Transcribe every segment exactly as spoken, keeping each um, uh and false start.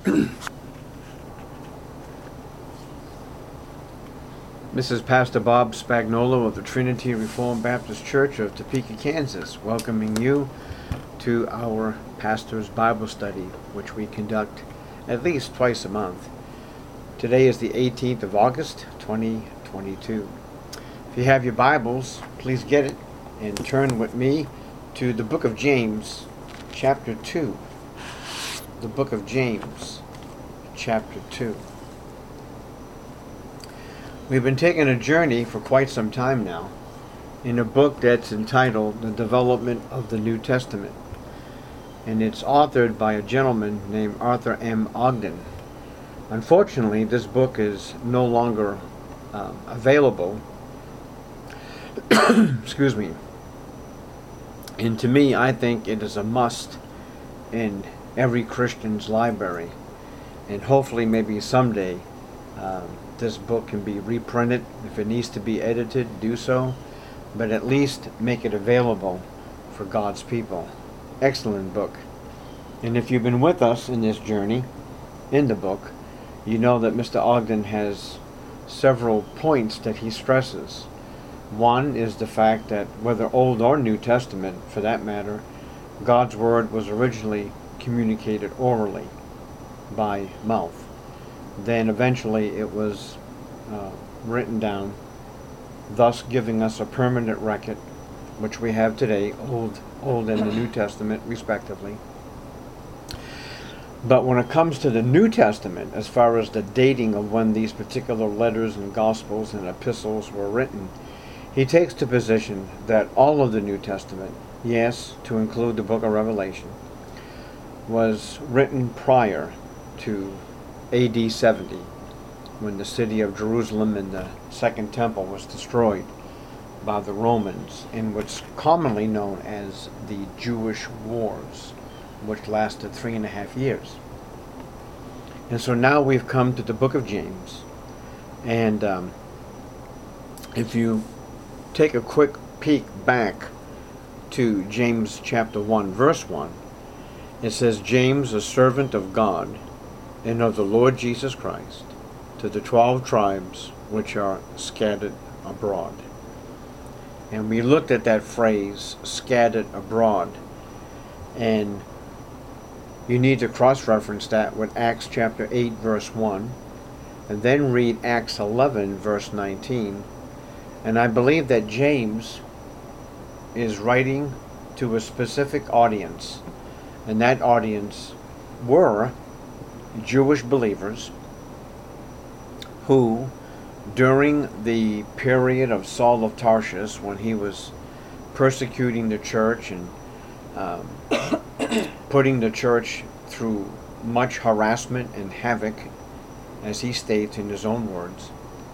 This is Pastor Bob Spagnuolo of the Trinity Reformed Baptist Church of Topeka, Kansas, welcoming you to our Pastor's Bible Study, which we conduct at least twice a month. Today is the eighteenth of August, twenty twenty-two. If you have your Bibles, please get it and turn with me to the book of James, chapter two. The book of James, chapter two. We've been taking a journey for quite some time now in a book that's entitled The Development of the New Testament. And it's authored by a gentleman named Arthur M. Ogden. Unfortunately, this book is no longer uh, available. Excuse me. And to me, I think it is a must in every Christian's library. And hopefully, maybe someday, um, this book can be reprinted. If it needs to be edited, do so. But at least make it available for God's people. Excellent book. And if you've been with us in this journey, in the book, you know that Mister Ogden has several points that he stresses. One is the fact that whether Old or New Testament, for that matter, God's Word was originally communicated orally by mouth. Then eventually it was uh, written down, thus giving us a permanent record, which we have today, Old, Old and the New Testament, respectively. But when it comes to the New Testament, as far as the dating of when these particular letters and Gospels and epistles were written, he takes the position that all of the New Testament, yes, to include the book of Revelation, was written prior to A D seventy, when the city of Jerusalem and the Second Temple was destroyed by the Romans in what's commonly known as the Jewish Wars, which lasted three and a half years. And so now we've come to the book of James. And um, if you take a quick peek back to James chapter one, verse one, it says, James, a servant of God and of the Lord Jesus Christ, to the twelve tribes which are scattered abroad. And we looked at that phrase, scattered abroad, and you need to cross-reference that with Acts chapter eight, verse one, and then read Acts eleven, verse nineteen. And I believe that James is writing to a specific audience, and that audience were Jewish believers who, during the period of Saul of Tarsus, when he was persecuting the church and um, putting the church through much harassment and havoc, as he states in his own words,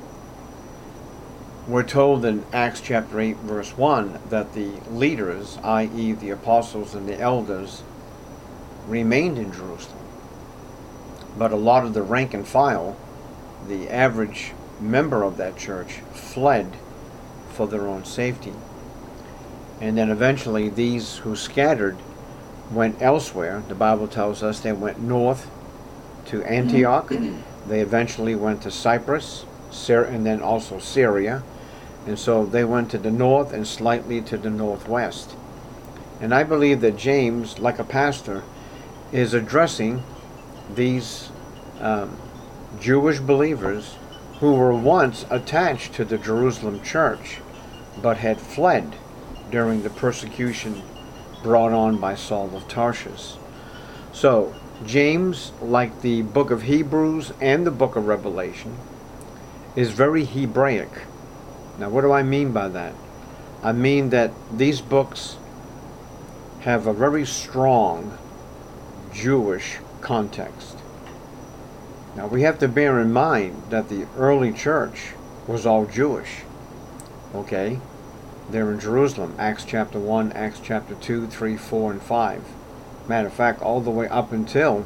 we're told in Acts chapter eight, verse one, that the leaders, that is the apostles and the elders, remained in Jerusalem. But a lot of the rank and file, the average member of that church, fled for their own safety. And then eventually these who scattered went elsewhere. The Bible tells us they went north to Antioch. They eventually went to Cyprus, and then also Syria. And so they went to the north and slightly to the northwest. And I believe that James, like a pastor, is addressing these um, Jewish believers who were once attached to the Jerusalem church, but had fled during the persecution brought on by Saul of Tarsus. So, James, like the book of Hebrews and the book of Revelation, is very Hebraic. Now, what do I mean by that? I mean that these books have a very strong Jewish context. Now, we have to bear in mind that the early church was all Jewish. Okay? They're in Jerusalem. Acts chapter one, Acts chapter two, three, four, and five. Matter of fact, all the way up until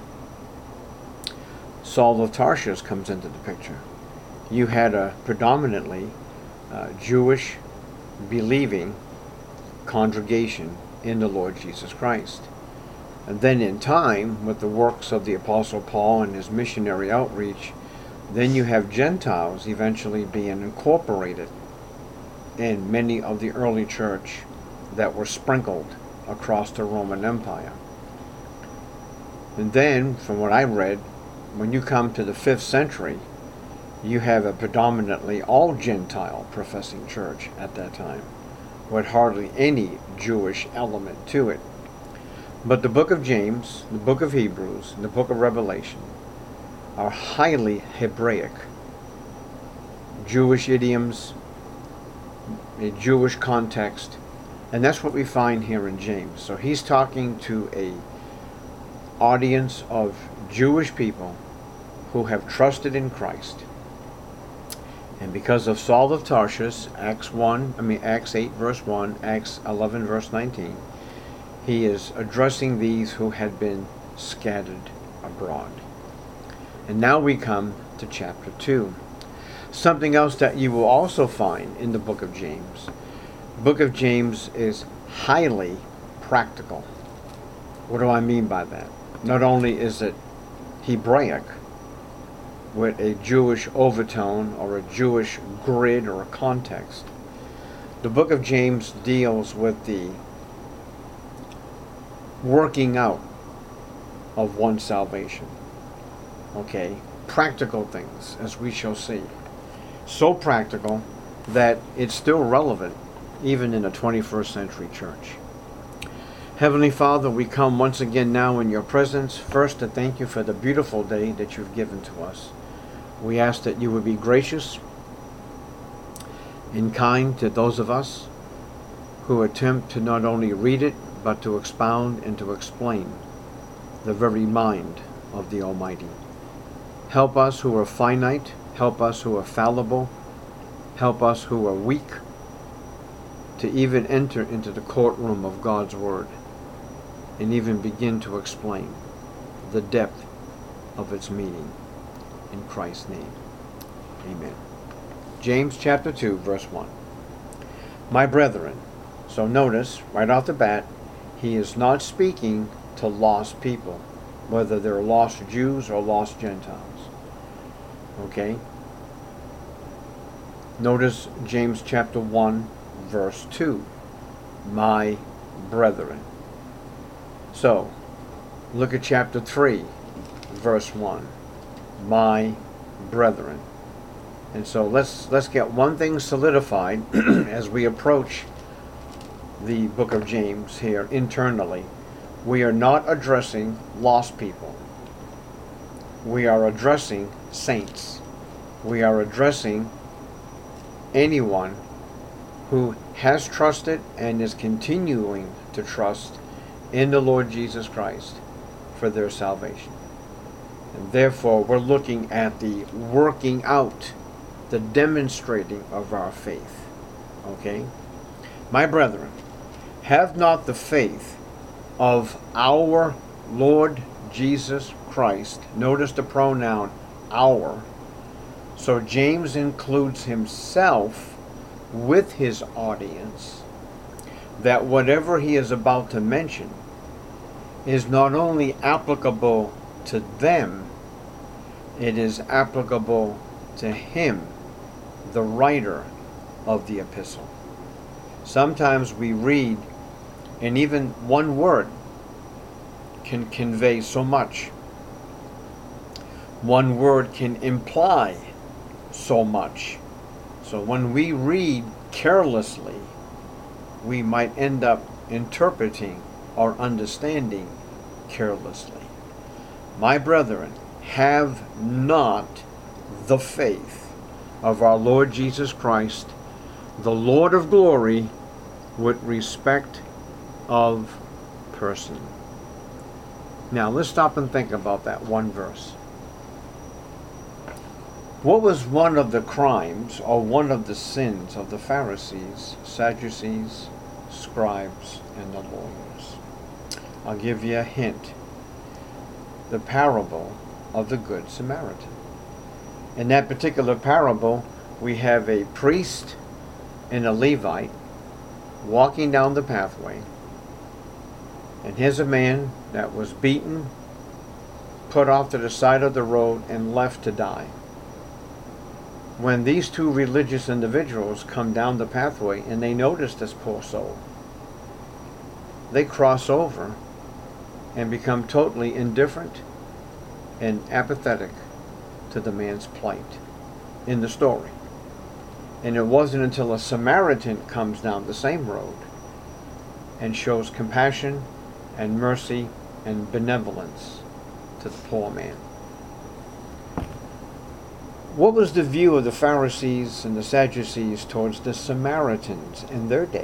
Saul of Tarsus comes into the picture. You had a predominantly uh, Jewish believing congregation in the Lord Jesus Christ. And then in time, with the works of the Apostle Paul and his missionary outreach, then you have Gentiles eventually being incorporated in many of the early church that were sprinkled across the Roman Empire. And then, from what I read, when you come to the fifth century, you have a predominantly all Gentile professing church at that time, with hardly any Jewish element to it. But the book of James, the book of Hebrews, and the book of Revelation are highly Hebraic. Jewish idioms, a Jewish context, and that's what we find here in James. So he's talking to a audience of Jewish people who have trusted in Christ. And because of Saul of Tarsus, Acts one, I mean Acts eight verse one, Acts eleven verse nineteen, he is addressing these who had been scattered abroad. And now we come to chapter two. Something else that you will also find in the book of James. The book of James is highly practical. What do I mean by that? Not only is it Hebraic, with a Jewish overtone or a Jewish grid or a context, the book of James deals with the working out of one's salvation. Okay, practical things, as we shall see. So practical that it's still relevant even in a twenty-first century church. Heavenly Father, we come once again now in your presence, first to thank you for the beautiful day that you've given to us. We ask that you would be gracious and kind to those of us who attempt to not only read it, but to expound and to explain the very mind of the Almighty. Help us who are finite, help us who are fallible, help us who are weak, to even enter into the courtroom of God's Word and even begin to explain the depth of its meaning. In Christ's name, amen. James chapter two, verse one. My brethren, so notice, right off the bat, he is not speaking to lost people, whether they're lost Jews or lost Gentiles. Okay? Notice James chapter one, verse two. My brethren. So, look at chapter three, verse one. My brethren. And so let's let's get one thing solidified as we approach the book of James here internally. We are not addressing lost people. We are addressing saints. We are addressing anyone who has trusted and is continuing to trust in the Lord Jesus Christ for their salvation. And therefore, we're looking at the working out, the demonstrating of our faith. Okay? My brethren, have not the faith of our Lord Jesus Christ. Notice the pronoun our. So James includes himself with his audience, that whatever he is about to mention is not only applicable to them, it is applicable to him, the writer of the epistle. Sometimes we read, and even one word can convey so much. One word can imply so much. So when we read carelessly, we might end up interpreting or understanding carelessly. My brethren, have not the faith of our Lord Jesus Christ, the Lord of glory, with respect of person. Now let's stop and think about that one verse. What was one of the crimes or one of the sins of the Pharisees, Sadducees, scribes, and the lawyers? I'll give you a hint. The parable of the Good Samaritan. In that particular parable, we have a priest and a Levite walking down the pathway, And here's a man that was beaten, put off to the side of the road, and left to die. When these two religious individuals come down the pathway and they notice this poor soul, they cross over and become totally indifferent and apathetic to the man's plight in the story. And it wasn't until a Samaritan comes down the same road and shows compassion and mercy and benevolence to the poor man. What was the view of the Pharisees and the Sadducees towards the Samaritans in their day?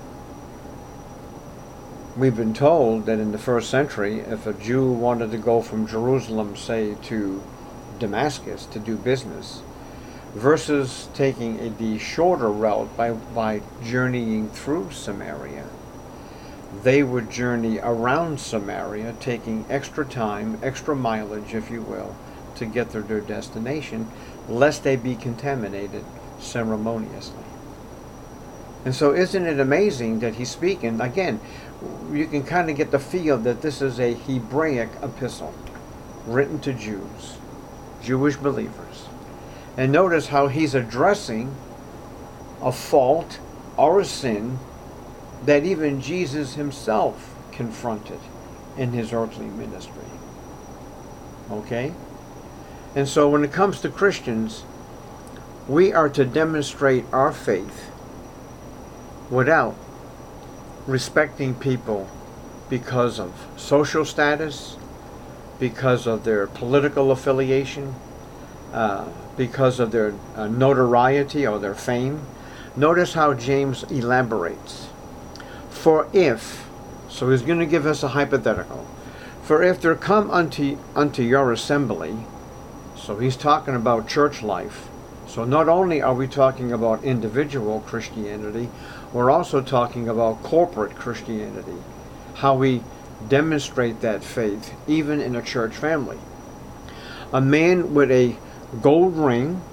We've been told that in the first century, if a Jew wanted to go from Jerusalem, say, to Damascus to do business, versus taking a, the shorter route by, by journeying through Samaria, they would journey around Samaria, taking extra time, extra mileage, if you will, to get to their destination, lest they be contaminated ceremoniously. And so isn't it amazing that he's speaking, again, you can kind of get the feel that this is a Hebraic epistle written to Jews, Jewish believers. And notice how he's addressing a fault or a sin that even Jesus himself confronted in his earthly ministry. Okay? And so when it comes to Christians, we are to demonstrate our faith without respecting people because of social status, because of their political affiliation, uh, because of their uh, notoriety or their fame. Notice how James elaborates. For if, so he's going to give us a hypothetical, for if there come unto, unto your assembly, so he's talking about church life. So not only are we talking about individual Christianity, we're also talking about corporate Christianity, how we demonstrate that faith even in a church family. A man with a gold ring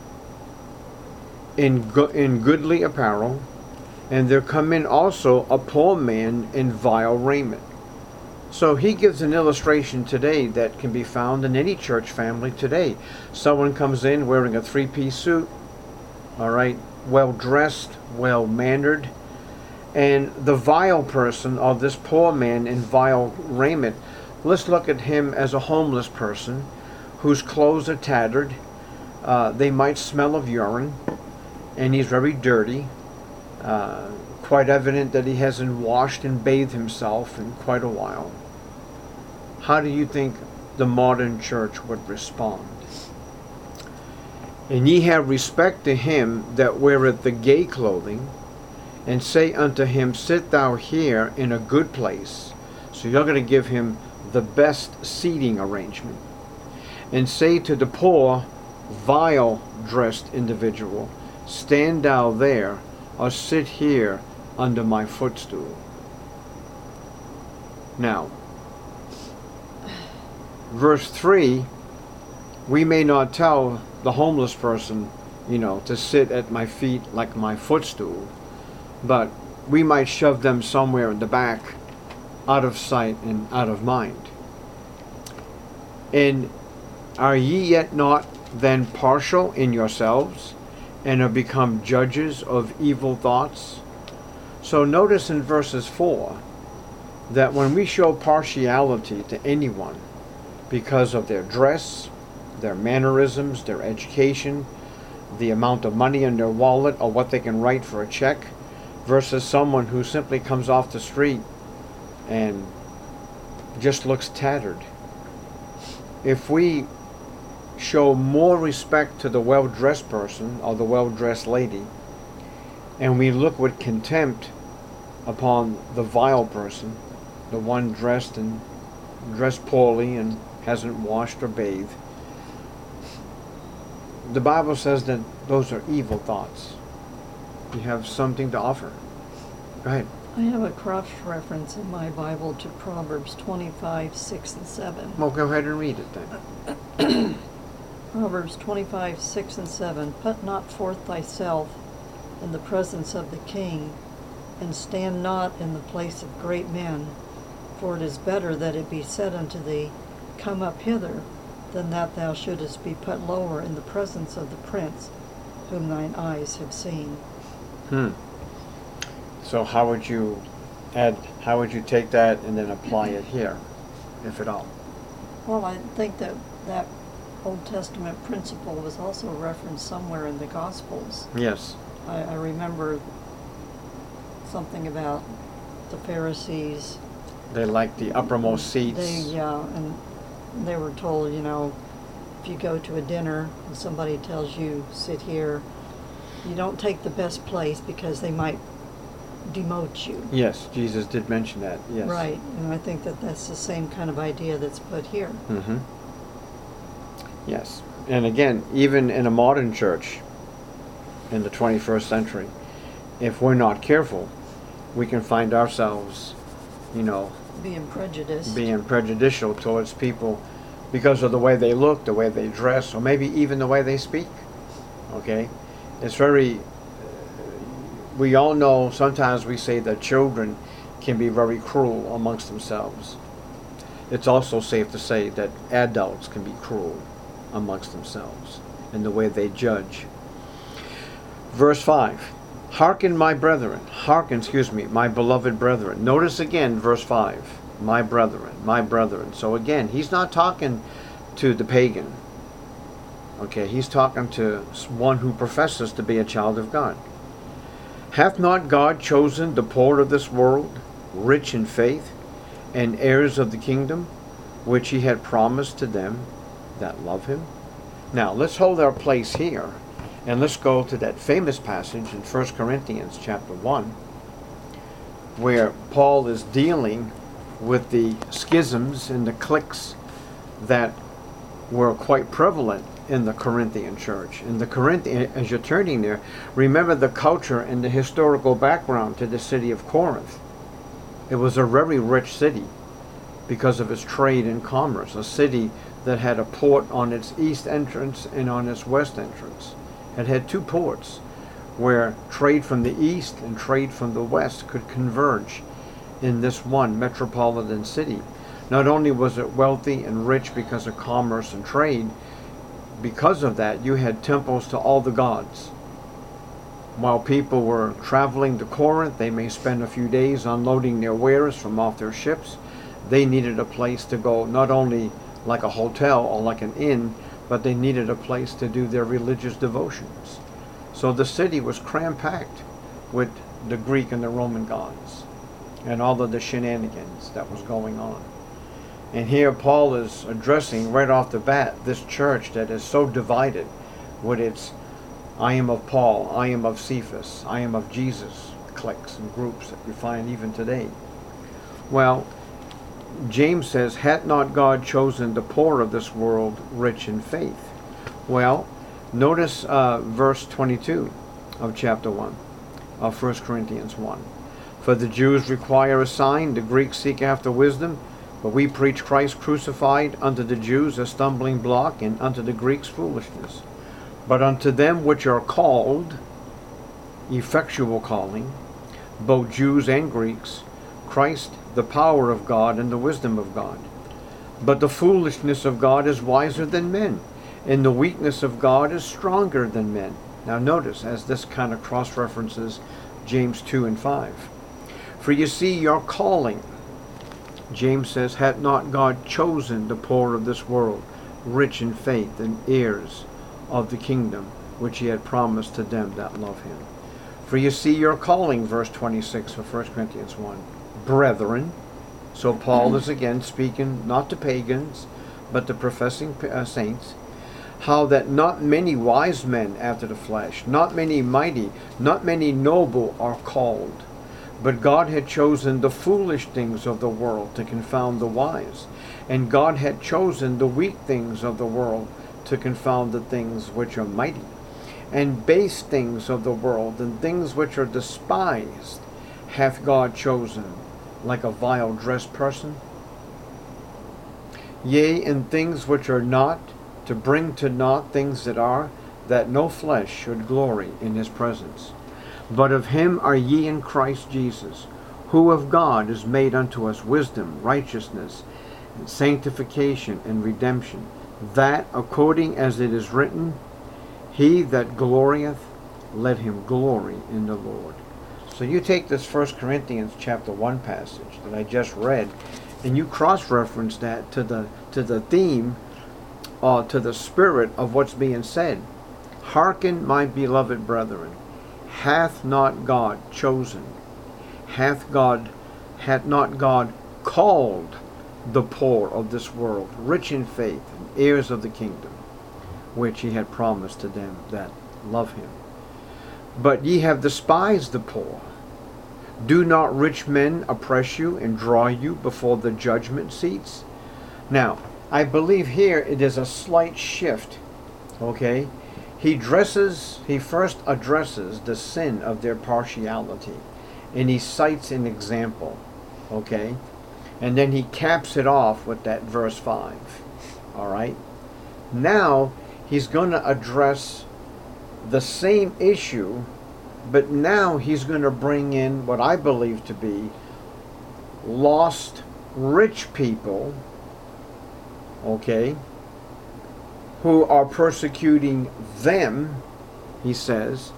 in, go in goodly apparel, and there come in also a poor man in vile raiment. So he gives an illustration today that can be found in any church family today. Someone comes in wearing a three-piece suit, all right, well-dressed, well-mannered, and the vile person, or this poor man in vile raiment, let's look at him as a homeless person whose clothes are tattered. Uh, they might smell of urine, and he's very dirty. Uh, quite evident that he hasn't washed and bathed himself in quite a while. How do you think the modern church would respond? And ye have respect to him that weareth the gay clothing, and say unto him, sit thou here in a good place. So you're going to give him the best seating arrangement. And say to the poor, vile dressed individual, stand thou there, or sit here under my footstool. Now, verse three, we may not tell the homeless person, you know, to sit at my feet like my footstool, but we might shove them somewhere in the back, out of sight and out of mind. And are ye yet not then partial in yourselves, and are become judges of evil thoughts? So notice in verses four that when we show partiality to anyone because of their dress, their mannerisms, their education, the amount of money in their wallet, or what they can write for a check, versus someone who simply comes off the street and just looks tattered. If we show more respect to the well-dressed person or the well-dressed lady, and we look with contempt upon the vile person, the one dressed and dressed poorly and hasn't washed or bathed, the Bible says that those are evil thoughts. You have something to offer. Go ahead. I have a cross-reference in my Bible to Proverbs twenty-five, six and seven. Well, go ahead and read it then. Proverbs twenty-five, six and seven. Put not forth thyself in the presence of the king, and stand not in the place of great men, For it is better that it be said unto thee, Come up hither, than that thou shouldest be put lower in the presence of the prince, whom thine eyes have seen. Hmm. So how would you add, how would you take that and then apply it here, if at all? Well, I think that that Old Testament principle was also referenced somewhere in the Gospels. Yes. I, I remember something about the Pharisees. They like the uppermost seats. They, yeah, and they were told, you know, if you go to a dinner and somebody tells you, sit here, you don't take the best place because they might demote you. Yes, Jesus did mention that, yes. Right, and I think that that's the same kind of idea that's put here. Mm-hmm. Yes, and again, even in a modern church in the twenty-first century, if we're not careful, we can find ourselves, you know, Being prejudiced. being prejudicial towards people because of the way they look, the way they dress, or maybe even the way they speak. Okay? It's very, we all know sometimes we say that children can be very cruel amongst themselves. It's also safe to say that adults can be cruel amongst themselves in the way they judge. Verse five. Hearken, my brethren. Hearken, excuse me, my beloved brethren. Notice again verse five. My brethren, my brethren. So again, he's not talking to the pagan. Okay, he's talking to one who professes to be a child of God. Hath not God chosen the poor of this world, rich in faith, and heirs of the kingdom, which he had promised to them that love him? Now, let's hold our place here, and let's go to that famous passage in First Corinthians chapter one, where Paul is dealing with the schisms and the cliques that were quite prevalent in the Corinthian church. In the Corinthian, as you're turning there, remember the culture and the historical background to the city of Corinth. It was a very rich city because of its trade and commerce, a city that had a port on its east entrance and on its west entrance. It had two ports where trade from the east and trade from the west could converge in this one metropolitan city. Not only was it wealthy and rich because of commerce and trade, because of that you had temples to all the gods. While people were traveling to Corinth, they may spend a few days unloading their wares from off their ships. They needed a place to go, not only like a hotel or like an inn, but they needed a place to do their religious devotions. So the city was cram-packed with the Greek and the Roman gods and all of the shenanigans that was going on. And here Paul is addressing right off the bat this church that is so divided with its I am of Paul, I am of Cephas, I am of Jesus cliques and groups that we find even today. Well, James says, hath not God chosen the poor of this world rich in faith? Well, notice uh, verse twenty-two of chapter one of First Corinthians one. For the Jews require a sign, the Greeks seek after wisdom, but we preach Christ crucified, unto the Jews a stumbling block, and unto the Greeks foolishness. But unto them which are called, effectual calling, both Jews and Greeks, Christ the power of God and the wisdom of God. But the foolishness of God is wiser than men, and the weakness of God is stronger than men. Now notice, as this kind of cross-references James two and five. For you see your calling, James says, hath not God chosen the poor of this world, rich in faith and heirs of the kingdom, which he had promised to them that love him? For you see your calling, verse twenty-six of First Corinthians one, brethren. So Paul is again speaking not to pagans, but to professing uh, saints. How that not many wise men after the flesh, not many mighty, not many noble are called. But God had chosen the foolish things of the world to confound the wise. And God had chosen the weak things of the world to confound the things which are mighty. And base things of the world and things which are despised hath God chosen, like a vile dressed person. Yea, and things which are not, to bring to naught things that are, that no flesh should glory in his presence. But of him are ye in Christ Jesus, who of God is made unto us wisdom, righteousness, and sanctification, and redemption, that according as it is written, he that glorieth, let him glory in the Lord. So you take this First Corinthians chapter one passage that I just read, and you cross-reference that to the to the theme, uh, to the spirit of what's being said. Hearken, my beloved brethren, hath not God chosen, hath God, hath not God called the poor of this world, rich in faith, and heirs of the kingdom, which he had promised to them that love him. But ye have despised the poor. Do not rich men oppress you and draw you before the judgment seats? Now, I believe here it is a slight shift, okay? He dresses, he first addresses the sin of their partiality, and he cites an example, okay? And then he caps it off with that verse five, all right? Now, he's going to address the same issue, but now he's going to bring in what I believe to be lost rich people, okay, who are persecuting them, he says,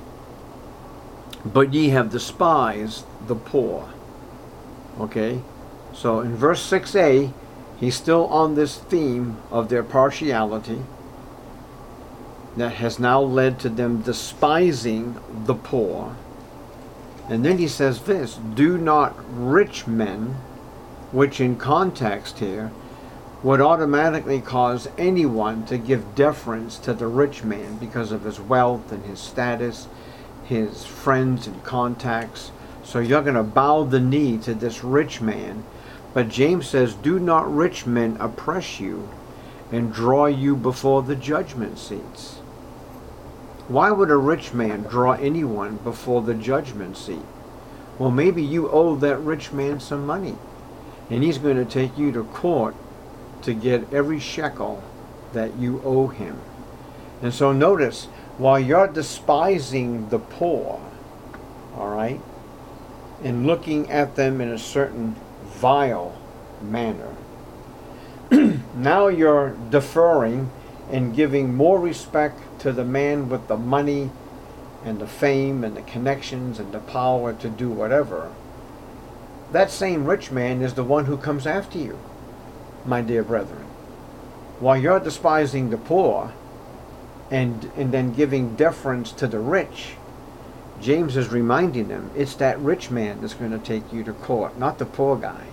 but ye have despised the poor. Okay, so in verse six a, he's still on this theme of their partiality that has now led to them despising the poor. And then he says this, do not rich men, which in context here would automatically cause anyone to give deference to the rich man because of his wealth and his status, his friends and contacts. So you're going to bow the knee to this rich man. But James says, do not rich men oppress you and draw you before the judgment seats. Why would a rich man draw anyone before the judgment seat? Well, maybe you owe that rich man some money, and he's going to take you to court to get every shekel that you owe him. And so notice, while you're despising the poor, all right, and looking at them in a certain vile manner, now you're deferring and giving more respect to the man with the money and the fame and the connections and the power to do whatever. That same rich man is the one who comes after you, my dear brethren. While you're despising the poor and and then giving deference to the rich, James is reminding them it's that rich man that's going to take you to court, not the poor guy.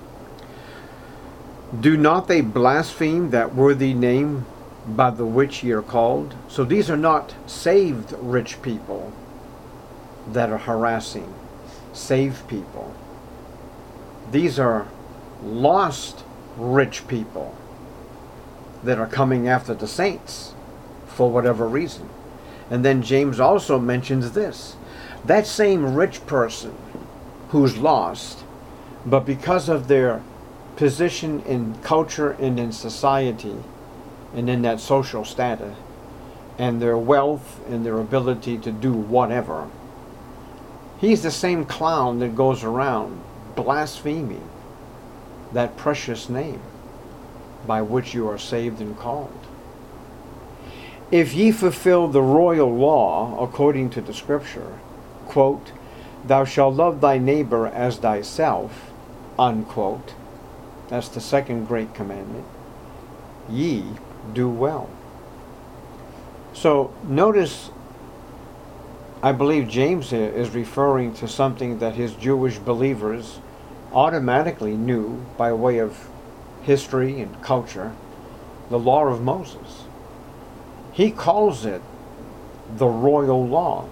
Do not they blaspheme that worthy name by the which ye are called? So these are not saved rich people that are harassing saved people. These are lost rich people that are coming after the saints for whatever reason. And then James also mentions this. That same rich person who's lost, but because of their position in culture and in society and in that social status and their wealth and their ability to do whatever, he's the same clown that goes around blaspheming that precious name by which you are saved and called. If ye fulfill the royal law according to the scripture, quote, thou shalt love thy neighbor as thyself, unquote, that's the second great commandment, ye do well. So notice, I believe James here is referring to something that his Jewish believers automatically knew by way of history and culture, the law of Moses. He calls it the royal law.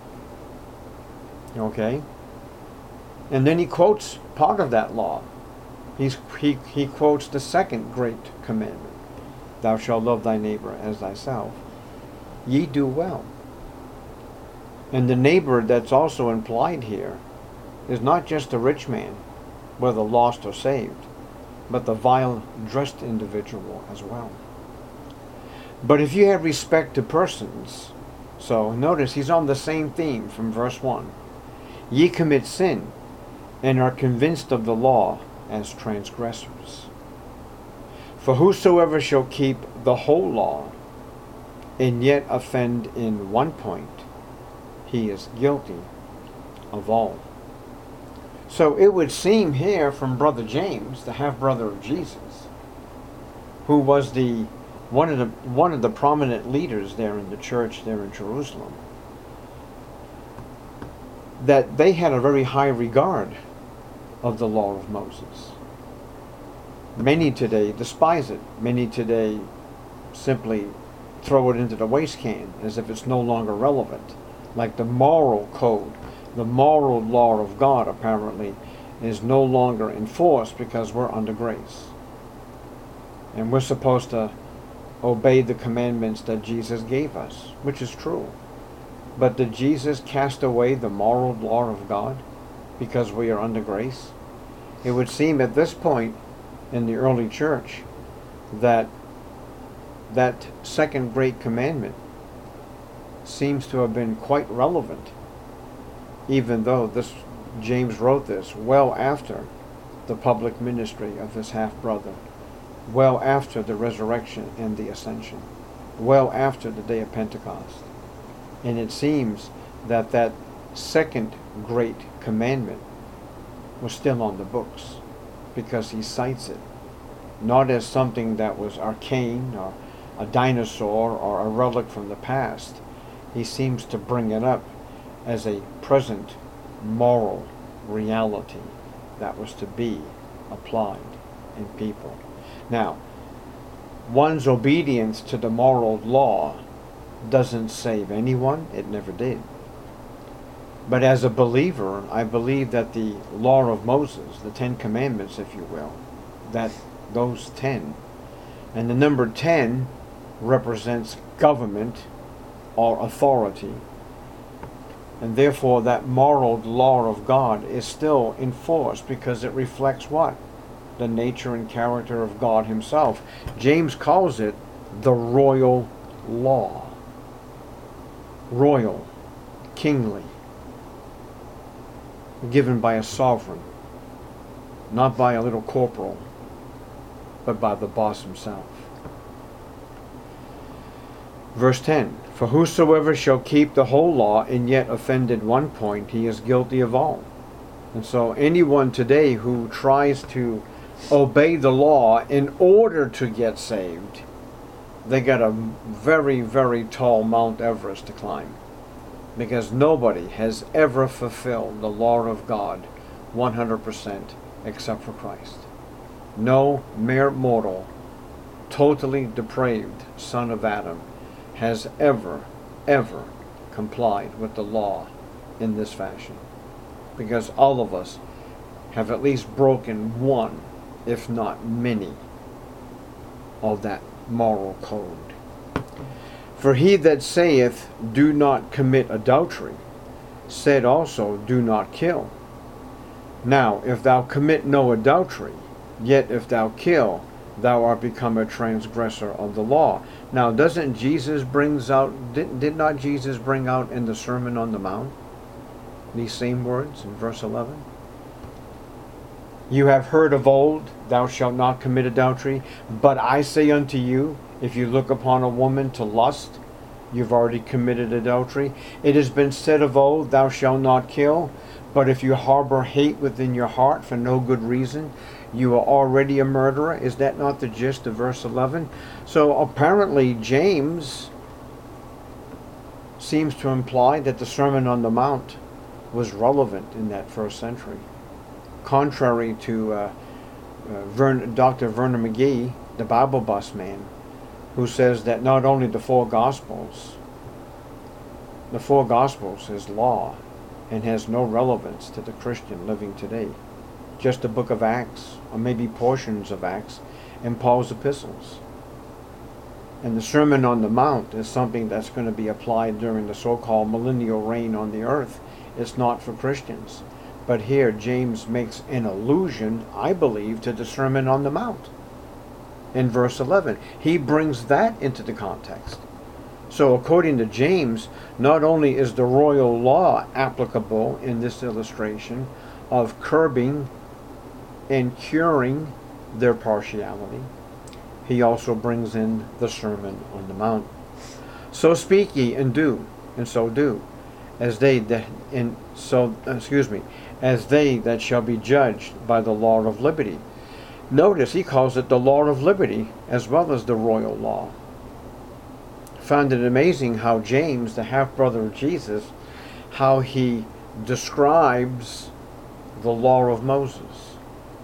Okay? And then he quotes part of that law. He's, he, he quotes the second great commandment. Thou shalt love thy neighbor as thyself. Ye do well. And the neighbor that's also implied here is not just the rich man, whether lost or saved, but the vile dressed individual as well. But if you have respect to persons, so notice he's on the same theme from verse one. Ye commit sin, and are convinced of the law as transgressors. For whosoever shall keep the whole law, and yet offend in one point, he is guilty of all. So it would seem here from Brother James, the half-brother of Jesus, who was the one of the one of the prominent leaders there in the church there in Jerusalem, that they had a very high regard of the law of Moses. Many today despise it. Many today simply throw it into the waste can as if it's no longer relevant. Like the moral code, the moral law of God apparently is no longer enforced because we're under grace. And we're supposed to obey the commandments that Jesus gave us, which is true. But did Jesus cast away the moral law of God because we are under grace? It would seem at this point in the early church that that second great commandment seems to have been quite relevant, even though this James wrote this well after the public ministry of his half-brother, well after the resurrection and the ascension, well after the day of Pentecost. And it seems that that second great commandment was still on the books, because he cites it not as something that was arcane or a dinosaur or a relic from the past. He seems to bring it up as a present moral reality that was to be applied in people. Now, one's obedience to the moral law doesn't save anyone. It never did. But as a believer, I believe that the law of Moses, the Ten Commandments, if you will, that those ten, and the number ten represents government or authority, and therefore that moral law of God is still enforced because it reflects what? The nature and character of God himself. James calls it the royal law. Royal, kingly, given by a sovereign, not by a little corporal, but by the boss himself. Verse ten, for whosoever shall keep the whole law and yet offend in one point, he is guilty of all. And so anyone today who tries to obey the law in order to get saved, they got a very, very tall Mount Everest to climb. Because nobody has ever fulfilled the law of God one hundred percent except for Christ. No mere mortal, totally depraved son of Adam has ever, ever complied with the law in this fashion. Because all of us have at least broken one, if not many, of that moral code. For he that saith, do not commit adultery, said also, do not kill. Now, if thou commit no adultery, yet if thou kill, thou art become a transgressor of the law. Now, doesn't Jesus brings out, did, did not Jesus bring out in the Sermon on the Mount these same words in verse eleven? You have heard of old, thou shalt not commit adultery, but I say unto you, if you look upon a woman to lust, you've already committed adultery. It has been said of old, thou shalt not kill, but if you harbor hate within your heart for no good reason, you are already a murderer. Is that not the gist of verse eleven? So apparently James seems to imply that the Sermon on the Mount was relevant in that first century. Contrary to uh, uh, Vern, Doctor Vernon McGee, the Bible bus man, who says that not only the four Gospels, the four Gospels is law and has no relevance to the Christian living today. Just the book of Acts, or maybe portions of Acts, and Paul's epistles. And the Sermon on the Mount is something that's going to be applied during the so-called millennial reign on the earth. It's not for Christians. But here James makes an allusion, I believe, to the Sermon on the Mount. In verse eleven, he brings that into the context. So according to James, not only is the royal law applicable in this illustration, of curbing and curing their partiality, he also brings in the Sermon on the Mount. So speak ye and do, and so do, as they that in so excuse me, as they that shall be judged by the law of liberty. Notice he calls it the law of liberty as well as the royal law. Found it amazing how James, the half-brother of Jesus, how he describes the law of Moses.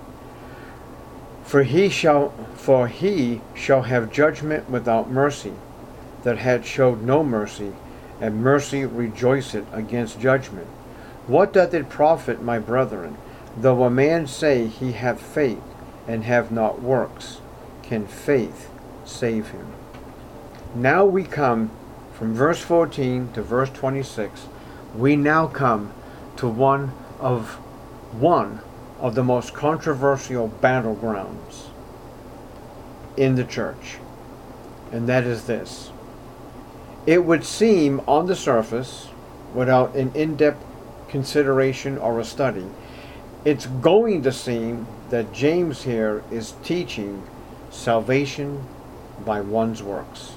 For he shall for he shall have judgment without mercy, that had showed no mercy, and mercy rejoiceth against judgment. What doth it profit, my brethren, though a man say he hath faith, and have not works? Can faith save him? Now we come from verse fourteen to verse twenty-six. We now come to one of one of the most controversial battlegrounds in the church, and that is this. It would seem on the surface, without an in-depth consideration or a study, it's going to seem that James here is teaching salvation by one's works.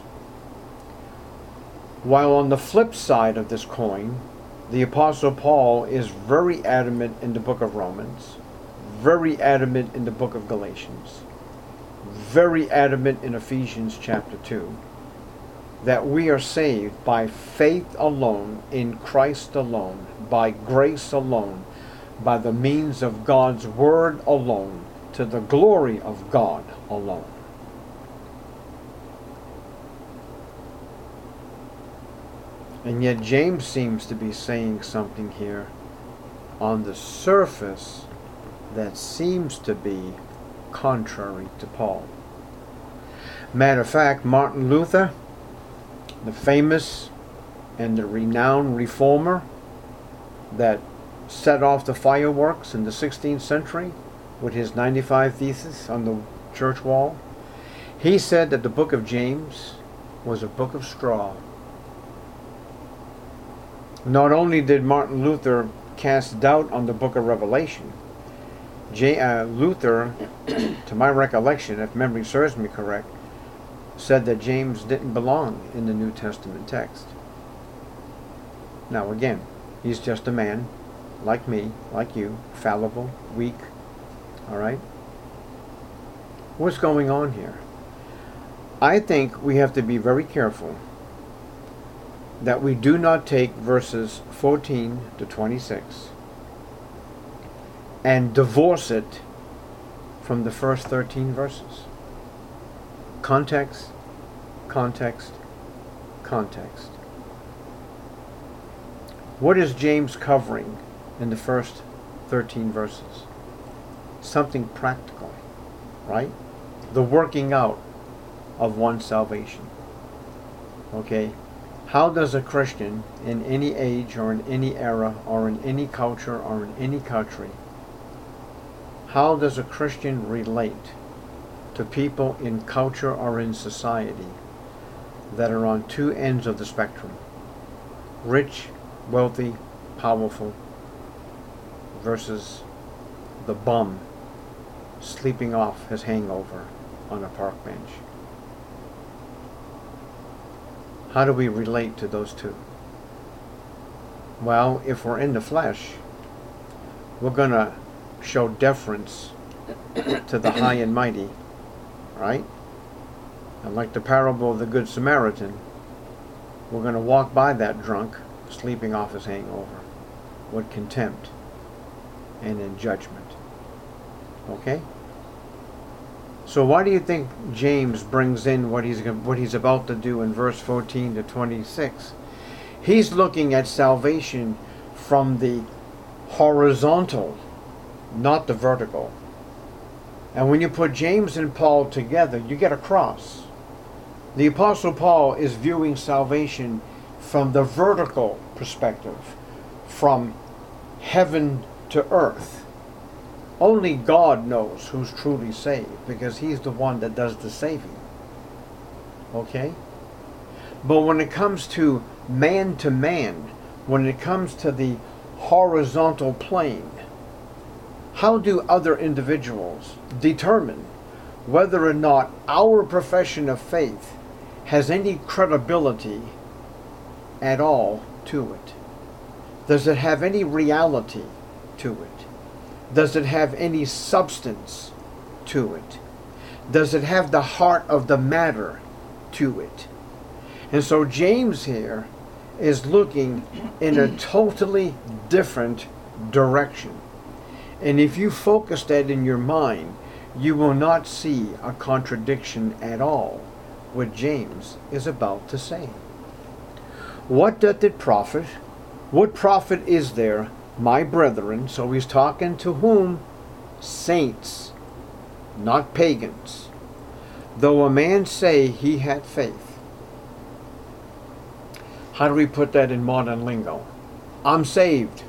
While on the flip side of this coin, the Apostle Paul is very adamant in the book of Romans, very adamant in the book of Galatians, very adamant in Ephesians chapter two, that we are saved by faith alone, in Christ alone, by grace alone, by the means of God's word alone, to the glory of God alone. And yet James seems to be saying something here on the surface that seems to be contrary to Paul. Matter of fact, Martin Luther, the famous and the renowned reformer that set off the fireworks in the sixteenth century with his ninety-five Theses on the church wall, he said that the book of James was a book of straw. Not only did Martin Luther cast doubt on the book of Revelation, J, uh, Luther, to my recollection, if memory serves me correct, said that James didn't belong in the New Testament text. Now again, he's just a man, like me, like you, fallible, weak, alright? What's going on here? I think we have to be very careful that we do not take verses fourteen to twenty-six and divorce it from the first thirteen verses. Context, context, context. What is James covering in the first thirteen verses? Something practical, right? The working out of one's salvation. Okay? How does a Christian in any age or in any era or in any culture or in any country, how does a Christian relate to people in culture or in society that are on two ends of the spectrum? Rich, wealthy, powerful versus the bum sleeping off his hangover on a park bench. How do we relate to those two? Well, if we're in the flesh, we're going to show deference to the high and mighty, right? And like the parable of the Good Samaritan, we're going to walk by that drunk sleeping off his hangover with contempt and in judgment. Okay? So why do you think James brings in what he's what he's about to do in verse fourteen to twenty-six? He's looking at salvation from the horizontal, not the vertical. And when you put James and Paul together, you get a cross. The Apostle Paul is viewing salvation from the vertical perspective, from heaven to earth. Only God knows who's truly saved, because he's the one that does the saving. Okay? But when it comes to man to man, when it comes to the horizontal plane, How do other individuals determine whether or not our profession of faith has any credibility at all to it? Does it have any reality to it? Does it have any substance to it? Does it have the heart of the matter to it? And so James here is looking in a totally different direction. And if you focus that in your mind, you will not see a contradiction at all what James is about to say. What doth it profit? What profit is there, my brethren? So he's talking to whom? Saints, not pagans. Though a man say he had faith. How do we put that in modern lingo? I'm saved.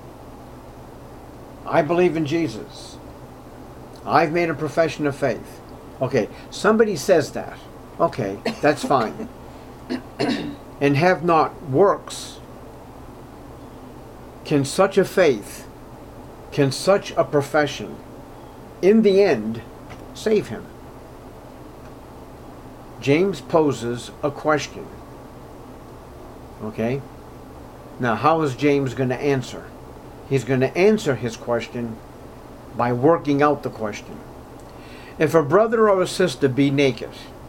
I believe in Jesus. I've made a profession of faith. Okay, somebody says that. Okay, that's fine. And have not works. Can such a faith, can such a profession, in the end, save him? James poses a question. Okay? Now, how is James going to answer? He's going to answer his question by working out the question. If a brother or a sister be naked,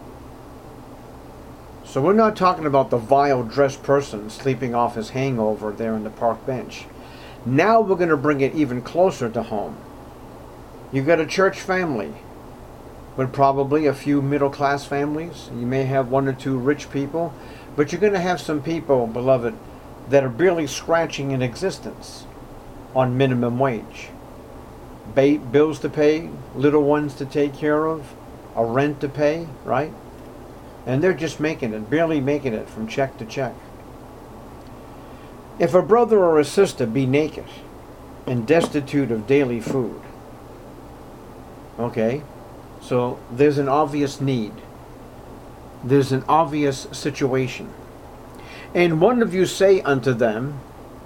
so we're not talking about the vile dressed person sleeping off his hangover there on the park bench. Now we're going to bring it even closer to home. You've got a church family with probably a few middle class families. You may have one or two rich people, but you're going to have some people, beloved, that are barely scratching in existence on minimum wage. Ba- bills to pay, little ones to take care of, a rent to pay, right? And they're just making it, barely making it from check to check. If a brother or a sister be naked and destitute of daily food, okay, so there's an obvious need. There's an obvious situation. And one of you say unto them,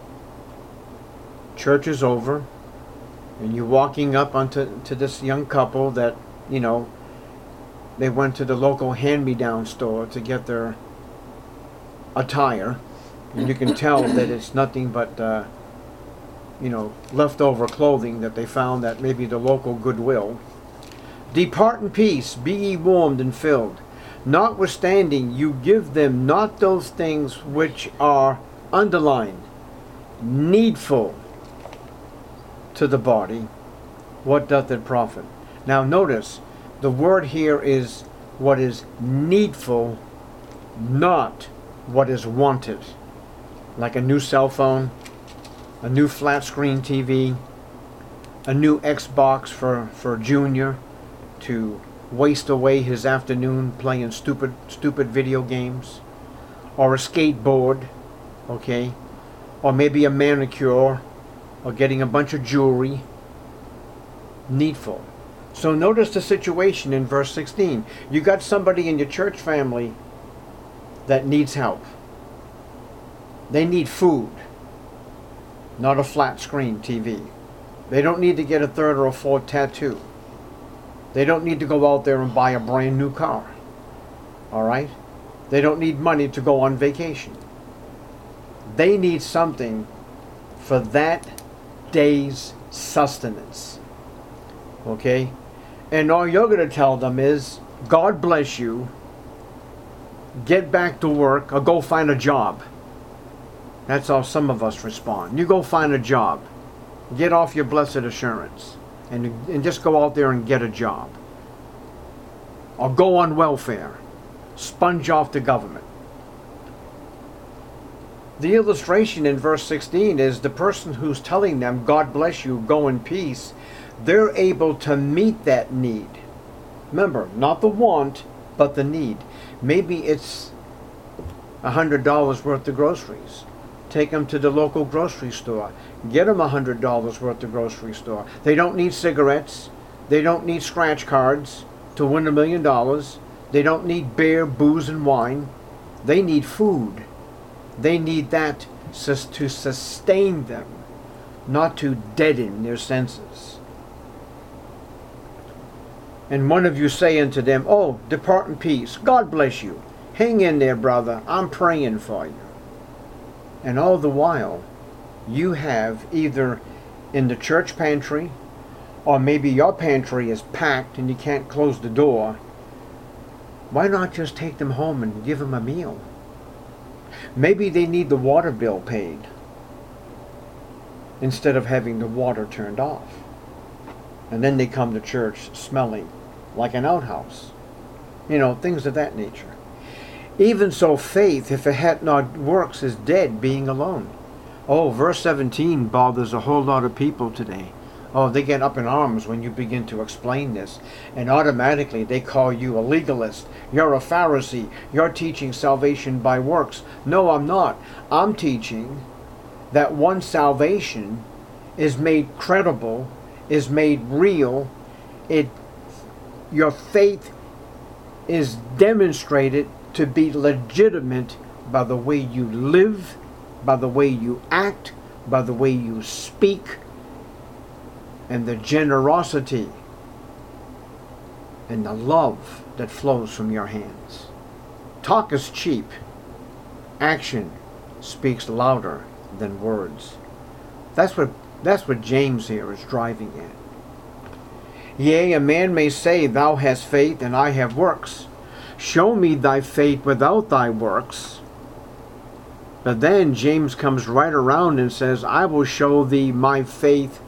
church is over, and you're walking up onto to this young couple that, you know, they went to the local hand-me-down store to get their attire, and you can tell that it's nothing but, uh, you know, leftover clothing that they found at maybe the local Goodwill. Depart in peace, be ye warmed and filled. Notwithstanding, you give them not those things which are underlined, needful to the body. What doth it profit? Now notice, the word here is what is needful, not what is wanted. Like a new cell phone, a new flat screen T V, a new Xbox for, for Junior to waste away his afternoon playing stupid stupid video games, or a skateboard, okay, or maybe a manicure, or getting a bunch of jewelry. Needful. So notice the situation in verse sixteen. You got somebody in your church family that needs help. They need food, not a flat screen T V. They don't need to get a third or a fourth tattoo. They don't need to go out there and buy a brand new car. All right? They don't need money to go on vacation. They need something for that day's sustenance. Okay? And all you're going to tell them is, God bless you, get back to work, or go find a job. That's how some of us respond. You go find a job. Get off your blessed assurance. And, and just go out there and get a job. Or go on welfare. Sponge off the government. The illustration in verse sixteen is the person who's telling them, God bless you, go in peace. They're able to meet that need. Remember, not the want, but the need. Maybe it's a hundred dollars worth of groceries. Take them to the local grocery store. Get them a hundred dollars worth of grocery store. They don't need cigarettes. They don't need scratch cards to win a million dollars. They don't need beer, booze, and wine. They need food. They need that to sustain them, not to deaden their senses. and one of you say unto them, oh, depart in peace, God bless you, hang in there, brother, I'm praying for you. And all the while, you have either in the church pantry, or maybe your pantry is packed and you can't close the door, why not just take them home and give them a meal? Maybe they need the water bill paid instead of having the water turned off. And then they come to church smelling like an outhouse. You know, things of that nature. Even so, faith, if it hath not works, is dead, being alone. Oh, verse seventeen bothers a whole lot of people today. Oh, they get up in arms when you begin to explain this. And automatically they call you a legalist. You're a Pharisee. You're teaching salvation by works. No, I'm not. I'm teaching that one salvation is made credible, is made real. It, your faith is demonstrated to be legitimate by the way you live, by the way you act, by the way you speak, and the generosity and the love that flows from your hands. Talk is cheap. Action speaks louder than words. That's what that's what James here is driving at. Yea, a man may say, thou hast faith, and I have works. Show me thy faith without thy works. But then James comes right around and says, I will show thee my faith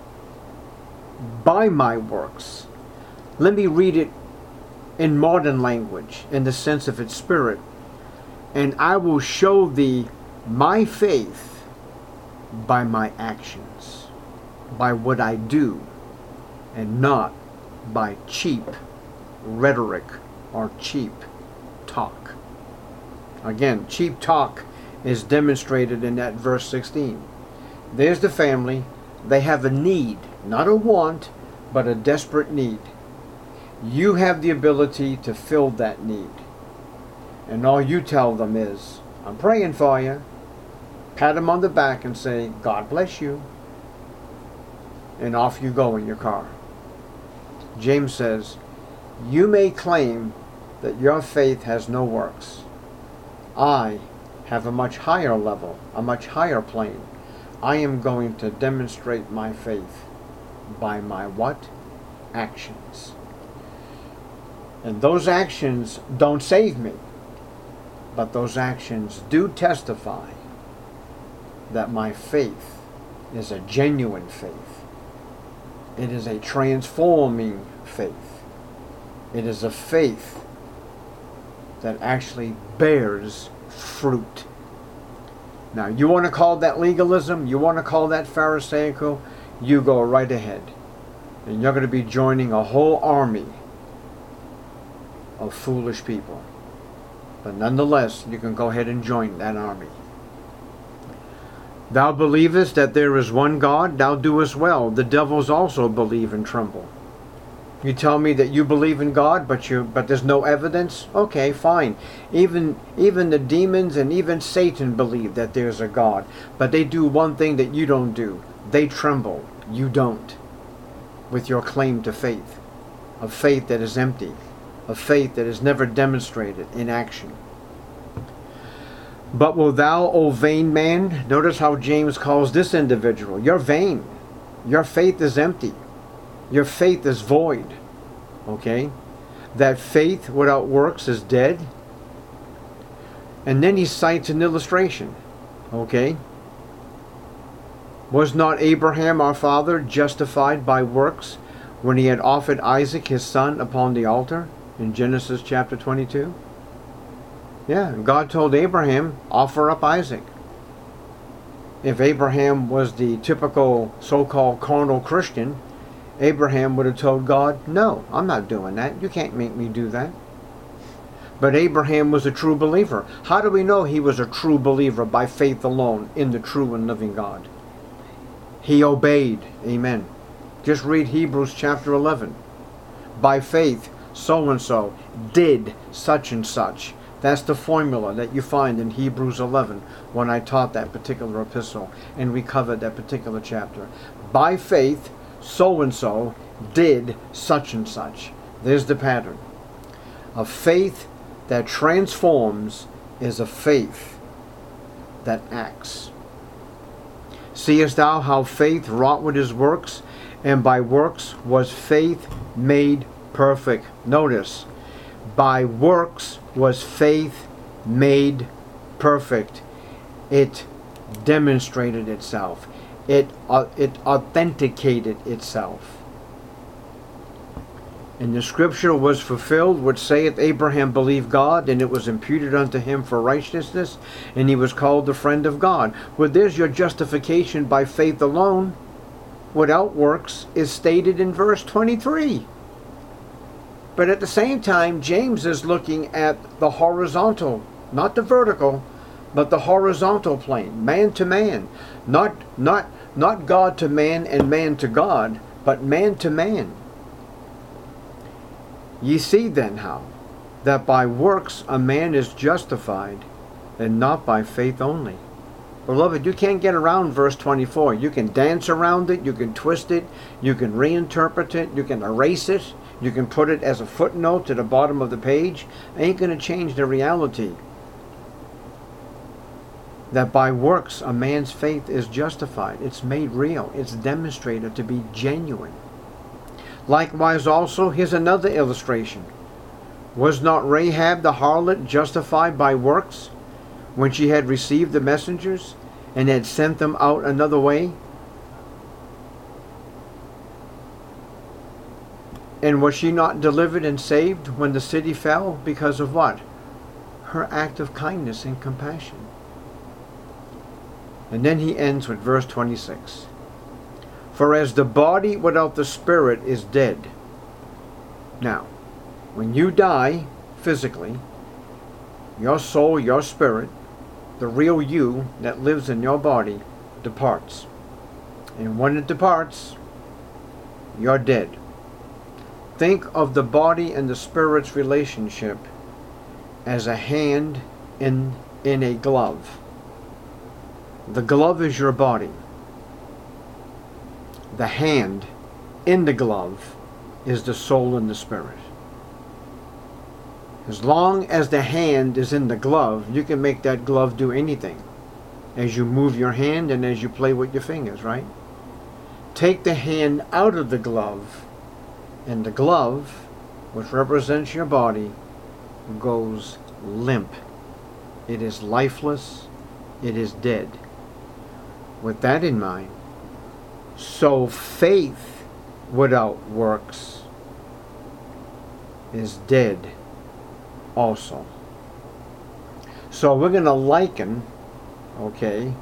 by my works. Let me read it in modern language, in the sense of its spirit. And I will show thee my faith by my actions, by what I do, and not by cheap rhetoric or cheap talk. Again, cheap talk is demonstrated in that verse sixteen. There's the family. They have a need, not a want, but a desperate need. You have the ability to fill that need. And all you tell them is, I'm praying for you. Pat them on the back and say, God bless you. And off you go in your car. James says, you may claim that your faith has no works. I have a much higher level, a much higher plane. I am going to demonstrate my faith by my what? Actions. And those actions don't save me, but those actions do testify that my faith is a genuine faith. It is a transforming faith. It is a faith that actually bears fruit. Now, you want to call that legalism? You want to call that Pharisaical? You go right ahead. And you're going to be joining a whole army of foolish people. But nonetheless, you can go ahead and join that army. Thou believest that there is one God, thou doest well. The devils also believe and tremble. You tell me that you believe in God, but you but there's no evidence? Okay, fine. Even even the demons and even Satan believe that there's a God. But they do one thing that you don't do. They tremble. You don't. With your claim to faith. A faith that is empty. A faith that is never demonstrated in action. But will thou, O vain man, notice how James calls this individual. You're vain. Your faith is empty. Your faith is void. Okay? That faith without works is dead. And then he cites an illustration. Okay? Was not Abraham our father justified by works when he had offered Isaac his son upon the altar in Genesis chapter twenty-two? Yeah, God told Abraham, offer up Isaac. If Abraham was the typical so-called carnal Christian, Abraham would have told God, no, I'm not doing that. You can't make me do that. But Abraham was a true believer. How do we know he was a true believer? By faith alone in the true and living God. He obeyed. Amen. Just read Hebrews chapter eleven. By faith, so-and-so did such and such. That's the formula that you find in Hebrews eleven when I taught that particular epistle and we covered that particular chapter. By faith, so-and-so did such and such. There's the pattern. A faith that transforms is a faith that acts. Seest thou how faith wrought with his works, and by works was faith made perfect. Notice, by works was faith made perfect. It demonstrated itself. It, uh, it authenticated itself. And the scripture was fulfilled, which saith, Abraham believed God, and it was imputed unto him for righteousness, and he was called the friend of God. Well, there's your justification by faith alone, without works, is stated in verse twenty-three. But at the same time, James is looking at the horizontal, not the vertical, but the horizontal plane, man to man. Not, not, not God to man and man to God, but man to man. Ye see then how, that by works a man is justified, and not by faith only. Beloved, you can't get around verse twenty-four. You can dance around it, you can twist it, you can reinterpret it, you can erase it, you can put it as a footnote to the bottom of the page. Ain't going to change the reality that by works a man's faith is justified. It's made real. It's demonstrated to be genuine. Likewise also, here's another illustration. Was not Rahab the harlot justified by works when she had received the messengers and had sent them out another way? And was she not delivered and saved when the city fell? Because of what? Her act of kindness and compassion. And then he ends with verse twenty-six. For as the body without the spirit is dead. Now, when you die physically, your soul, your spirit, the real you that lives in your body, departs. And when it departs, you're dead. Think of the body and the spirit's relationship as a hand in, in a glove. The glove is your body. The hand in the glove is the soul and the spirit. As long as the hand is in the glove, you can make that glove do anything as you move your hand and as you play with your fingers, right? Take the hand out of the glove, and the glove, which represents your body, goes limp. It is lifeless. It is dead. With that in mind, so faith without works is dead also. So we're going to liken, okay,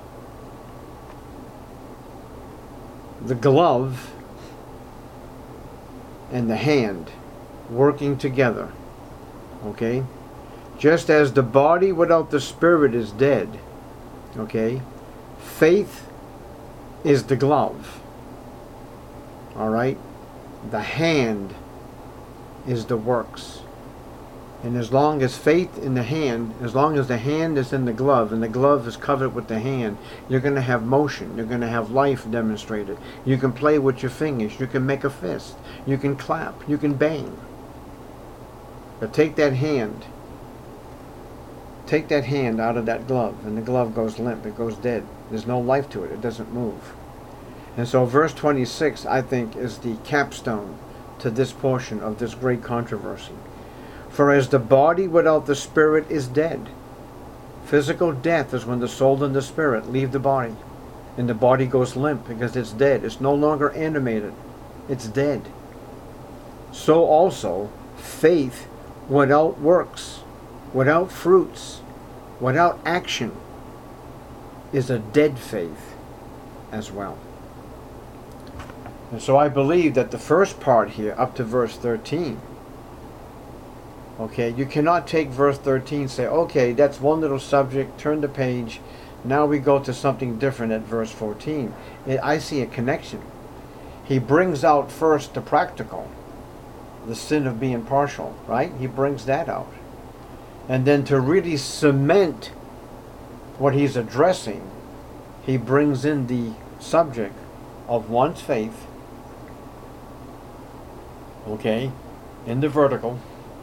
the glove and the hand working together, okay? Just as the body without the spirit is dead, okay, faith is the glove, all right? The hand is the works. And as long as faith in the hand, as long as the hand is in the glove and the glove is covered with the hand, you're going to have motion. You're going to have life demonstrated. You can play with your fingers. You can make a fist. You can clap. You can bang. But take that hand. Take that hand out of that glove, and the glove goes limp. It goes dead. There's no life to it. It doesn't move. And so verse twenty-six, I think, is the capstone to this portion of this great controversy. For as the body without the spirit is dead. Physical death is when the soul and the spirit leave the body. And the body goes limp because it's dead. It's no longer animated. It's dead. So also, faith without works, without fruits, without action, is a dead faith as well. And so I believe that the first part here, up to verse thirteen, okay, you cannot take verse thirteen and say, okay, that's one little subject, turn the page, now we go to something different at verse fourteen. It, I see a connection. He brings out first the practical, the sin of being partial, right? He brings that out. And then to really cement what he's addressing, he brings in the subject of one's faith, okay, in the vertical,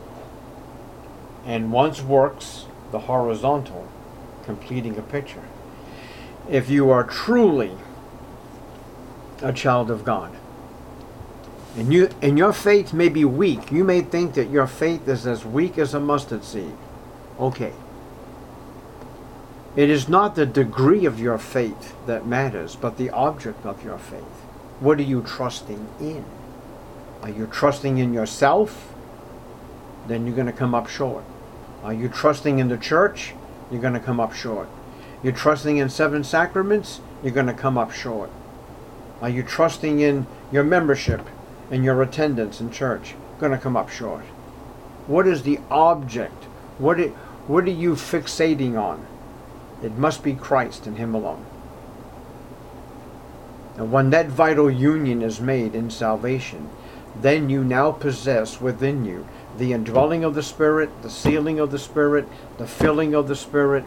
and one's works the horizontal, completing a picture. If you are truly a child of God, and you and your faith may be weak, you may think that your faith is as weak as a mustard seed. Okay. It is not the degree of your faith that matters, but the object of your faith. What are you trusting in? Are you trusting in yourself? Then you're going to come up short. Are you trusting in the church? You're going to come up short. You're trusting in seven sacraments? You're going to come up short. Are you trusting in your membership and your attendance in church? You're going to come up short. What is the object? What it, what are you fixating on? It must be Christ and Him alone. And when that vital union is made in salvation, then you now possess within you the indwelling of the Spirit, the sealing of the Spirit, the filling of the Spirit.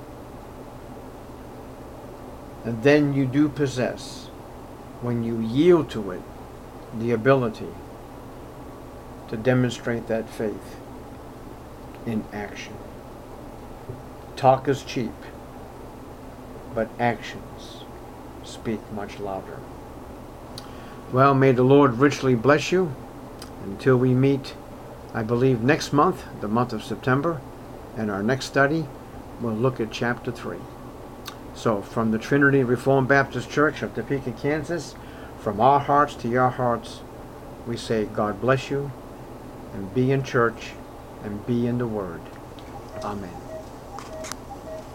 And then you do possess, when you yield to it, the ability to demonstrate that faith in action. Talk is cheap, but actions speak much louder. Well, may the Lord richly bless you. Until we meet, I believe, next month, the month of September, and our next study, we'll look at chapter three. So, from the Trinity Reformed Baptist Church of Topeka, Kansas, from our hearts to your hearts, we say God bless you, and be in church, and be in the Word. Amen.